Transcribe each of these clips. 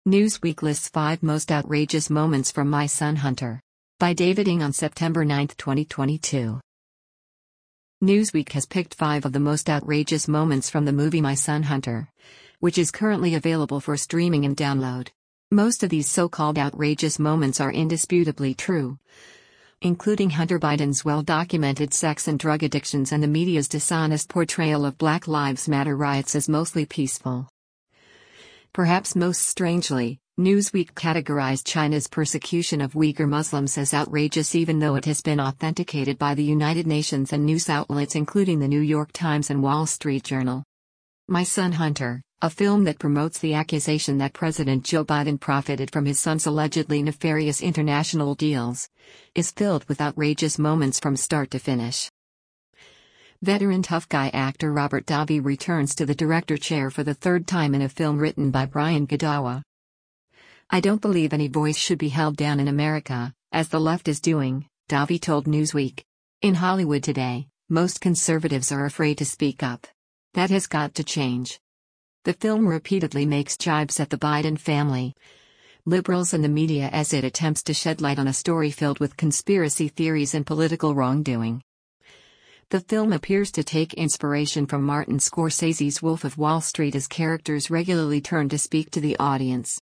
Newsweek lists 5 most outrageous moments from My Son Hunter. By David Ng on September 9, 2022. Newsweek has picked 5 of the most outrageous moments from the movie My Son Hunter, which is currently available for streaming and download. Most of these so-called outrageous moments are indisputably true, including Hunter Biden's well-documented sex and drug addictions and the media's dishonest portrayal of Black Lives Matter riots as mostly peaceful. Perhaps most strangely, Newsweek categorized China's persecution of Uyghur Muslims as outrageous even though it has been authenticated by the United Nations and news outlets including the New York Times and Wall Street Journal. My Son Hunter, a film that promotes the accusation that President Joe Biden profited from his son's allegedly nefarious international deals, is filled with outrageous moments from start to finish. Veteran tough guy actor Robert Davi returns to the director chair for the 3rd time in a film written by Brian Godawa. "I don't believe any voice should be held down in America, as the left is doing," Davi told Newsweek. "In Hollywood today, most conservatives are afraid to speak up. That has got to change." The film repeatedly makes jibes at the Biden family, liberals and the media as it attempts to shed light on a story filled with conspiracy theories and political wrongdoing. The film appears to take inspiration from Martin Scorsese's Wolf of Wall Street as characters regularly turn to speak to the audience.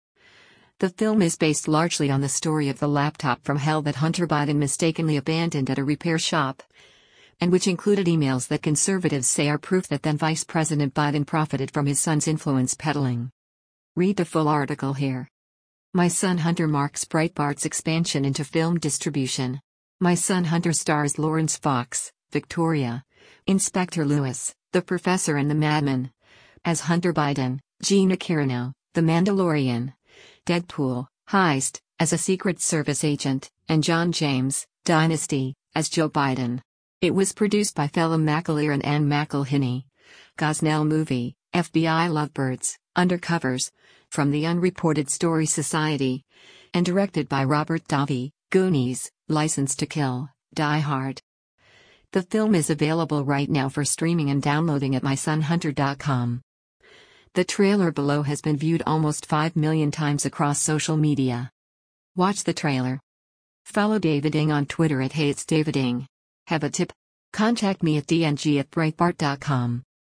The film is based largely on the story of the laptop from hell that Hunter Biden mistakenly abandoned at a repair shop, and which included emails that conservatives say are proof that then Vice President Biden profited from his son's influence peddling. Read the full article here. My Son Hunter marks Breitbart's expansion into film distribution. My Son Hunter stars Lawrence Fox, Victoria, Inspector Lewis, the Professor and the Madman, as Hunter Biden, Gina Carano, The Mandalorian, Deadpool, Heist, as a Secret Service agent, and John James, Dynasty, as Joe Biden. It was produced by Phelim McAleer and Anne McElhinney. Gosnell Movie, FBI Lovebirds, Undercovers, from the Unreported Story Society, and directed by Robert Davi, Goonies, License to Kill, Die Hard. The film is available right now for streaming and downloading at mysonhunter.com. The trailer below has been viewed almost 5 million times across social media. Watch the trailer. Follow David Ng on Twitter at @HeyIt'sDavidNg. Have a tip? Contact me at dng@breitbart.com.